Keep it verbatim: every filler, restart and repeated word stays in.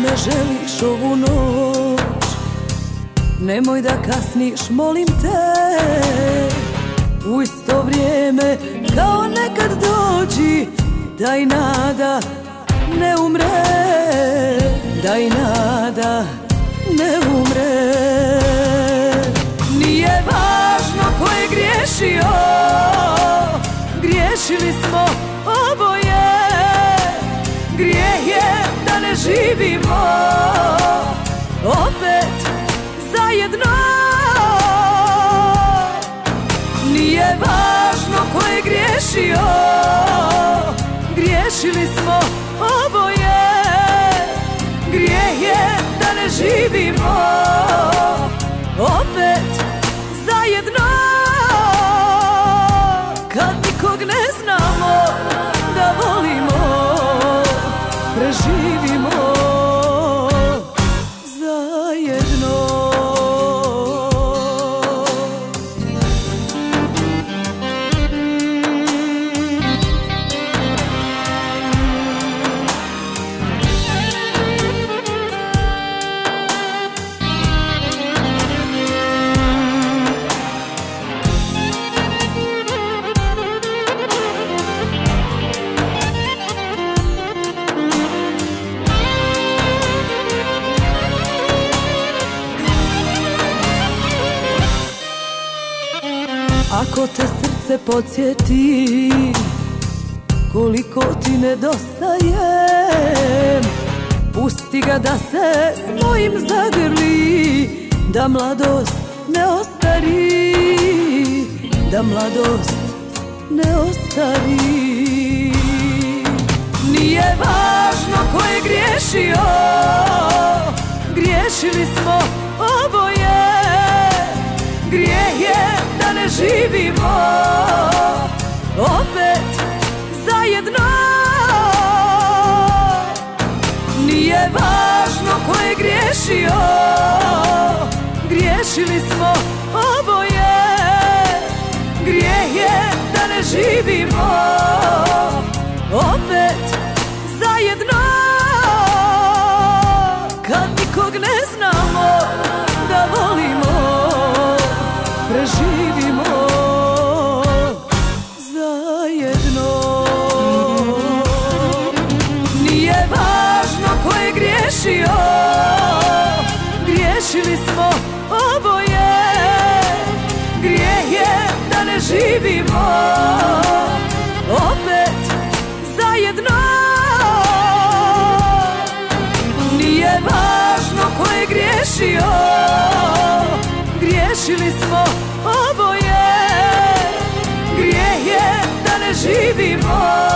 ne želiš ovu noć, nemoj da kasniš, molim te. U isto vrijeme kao nekad dođi, daj nada ne umre, daj nada ne umre. Nije važno ko je griješio, griješili smo oboje. Grijeh je da ne živimo opet zajedno. Nije važno ko je griješio, griješili smo oboje. Grijeh je da ne živimo opet zajedno. Kad nikog ne znamo da volimo, preživimo zajedno. Ako te srce podsjeti koliko ti nedostajem, pusti ga da se s mojim zagrli, da mladost ne ostari, da mladost ne ostari. Nije važno ko je griješio, griješili smo oboje. Grijeh je da ne živimo opet zajedno. Nije važno ko je griješio, griješili smo oboje. Grijeh je da ne živimo opet zajedno. Kad nikog ne znamo da volimo, preživimo zajedno. Nije važno ko je griješio, griješili smo oboje. Grijeh je da ne živimo opet zajedno. Nije važno ko je griješio, griješili smo oboje. Grijeh je da ne živimo